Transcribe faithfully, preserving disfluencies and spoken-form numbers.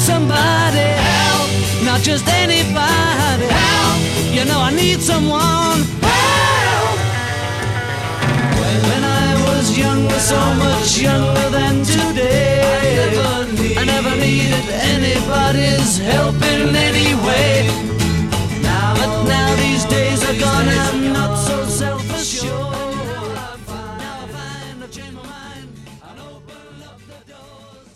somebody help, not just anybody help. You know I need someone help. When I was younger, so much younger than today, I never, need, I never needed anybody's help in any way.